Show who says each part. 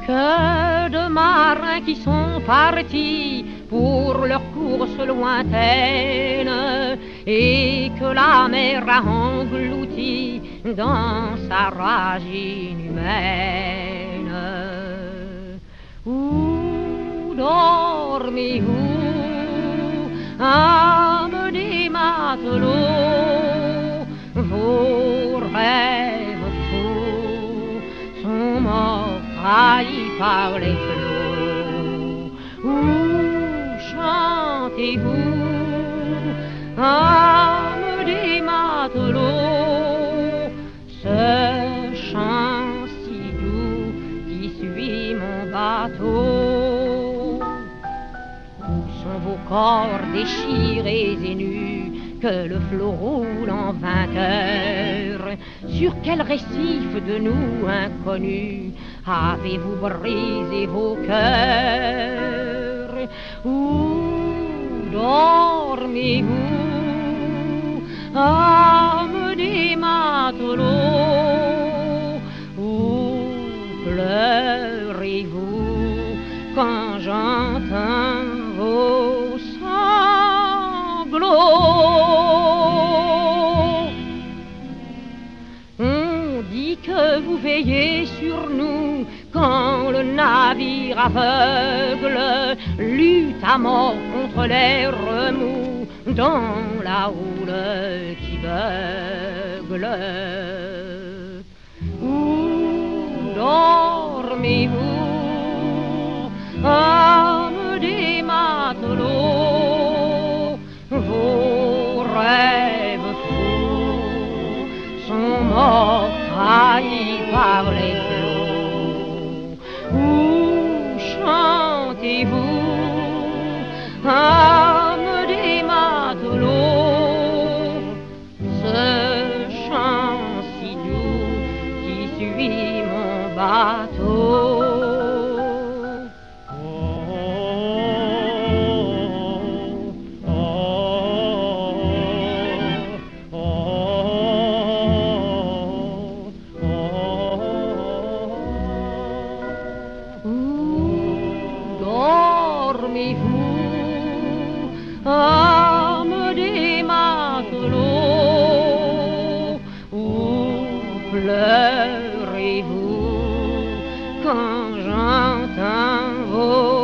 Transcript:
Speaker 1: que de marins qui sont partis pour leur course lointaine et que la mer a englouti dans sa rage inhumaine. Où dormez-vous, âmes des matelots? Vos rêves fous sont morts, trahis par les flots. Où chantez-vous, âmes des matelots, ce chant si doux qui suit mon bateau? Où sont vos corps déchirés et nus que le flot roule en vainqueur? Sur quel récif de nous inconnus avez-vous brisé vos cœurs? Où dormez-vous, âmes des matelots? Où pleurez-vous quand j'entends vos sanglots? On dit que vous veillez sur nous quand le navire aveugle lutte à mort contre les remous dans la houle qui beugle. Où dormez-vous, âmes des matelots? Vos rêves fous sont morts, trahis par les flots. Où chantez-vous, âmes des matelots, ce chant si doux qui suit mon bateau? Dormez-vous, âmes des matelots? Où pleurez-vous quand j'entends vos